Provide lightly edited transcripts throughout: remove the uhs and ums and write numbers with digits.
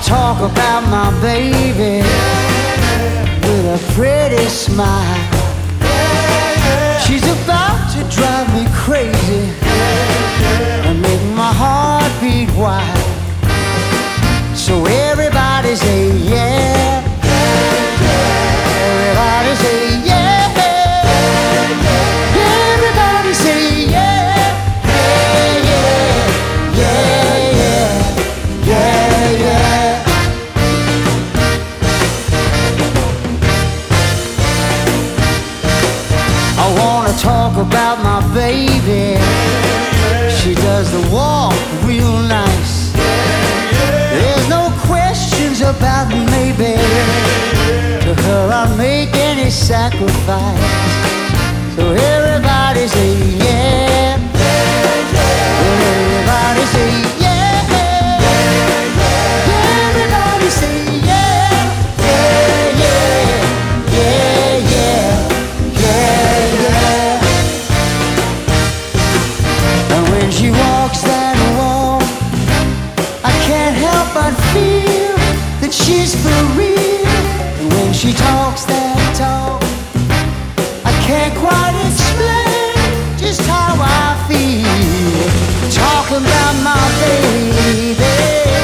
talk about my baby with a pretty smile. She's about to drive me crazy and make my heart beat wild. So everybody say yeah, everybody say yeah, everybody say yeah, yeah, yeah, yeah, yeah, yeah. I wanna talk about my baby. She does the walk real nice. There's no questions about me, maybe. To her I'll make any sacrifice. So everybody say yeah, everybody say yeah, everybody say yeah, yeah, yeah, yeah, yeah, yeah, yeah. And when she walks that walk, I can't help but feel that she's for real. And when she talks that talk, I can't quite explain just how I feel. Talking about my baby,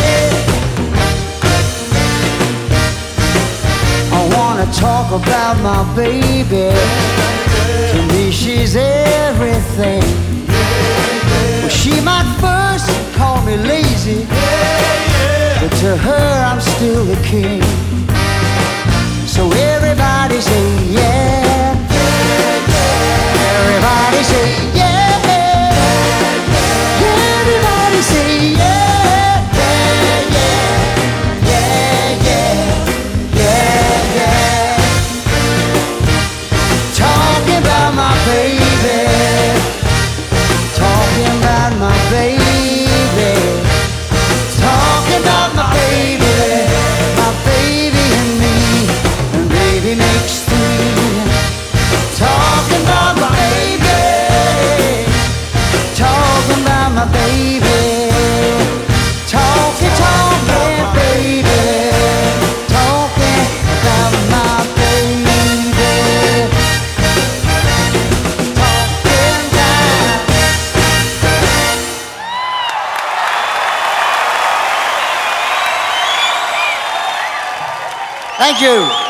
I wanna talk about my baby. To me she's everything. Well, she might first call me lazy, but to her I'm still the king. So everybody say yeah, everybody say yeah, everybody say yeah, yeah, yeah, yeah, yeah, yeah. Talking about my baby, talking about my baby, talking about my baby, my baby and me, and baby makes three. Talking about my baby, talking about my baby, talking, talking, baby, talking about my baby, talking about. Thank you.